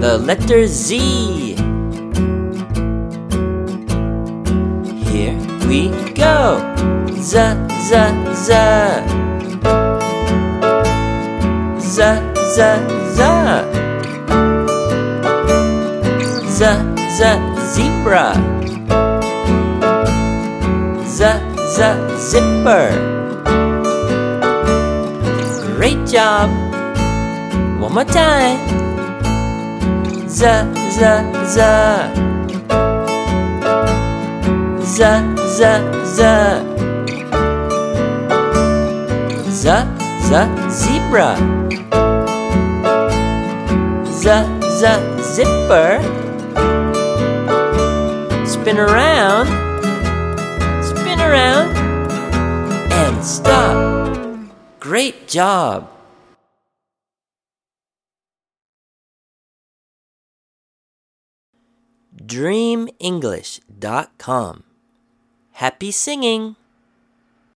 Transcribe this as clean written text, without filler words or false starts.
The letter Z. Here we go. Z, Z, Z. Z, Z, Z. Z, Z, zebra. Z, Z, zipper. Great job. One more time. Z, Z, Z. Z, Z, Z. Z, Z, zebra. Z, Z, zipper. Spin around. Spin around. And stop. Great job. DreamEnglish.com. Happy singing!